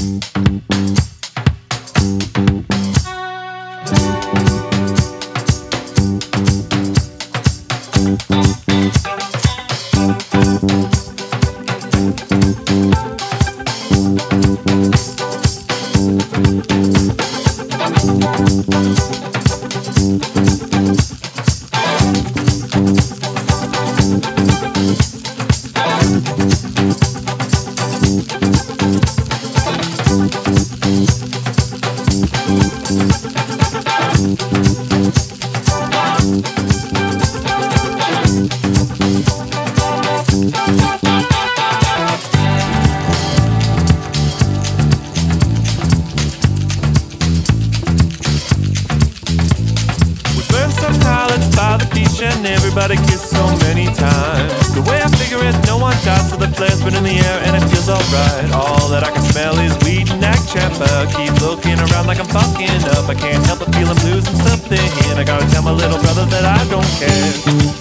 And everybody kissed so many times. The way I figure it, no one dies, so the flare's been in the air and it feels alright. All that I can smell is weed and Nag Champa. Keep looking around like I'm fucking up. I can't help but feel I'm losing something, and I gotta tell my little brother that I don't care.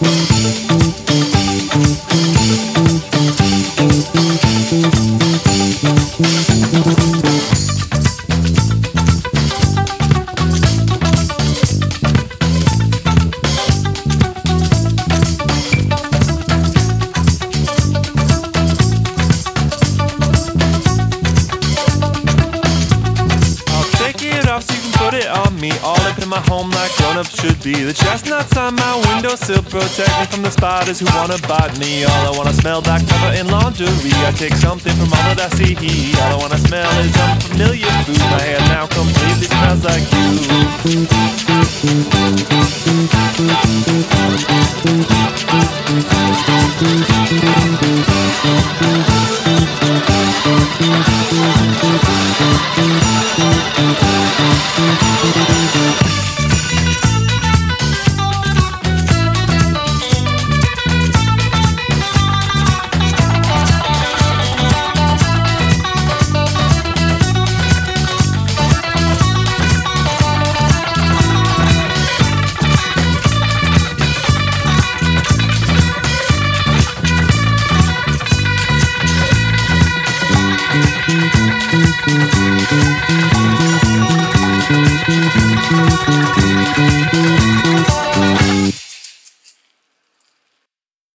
All up in my home like grown-ups should be. The chestnuts on my windowsill protect me from the spiders who wanna bite me. All I wanna smell like cover in laundry. I take something from all that I see. All I wanna smell is unfamiliar food. My hair now completely smells like you.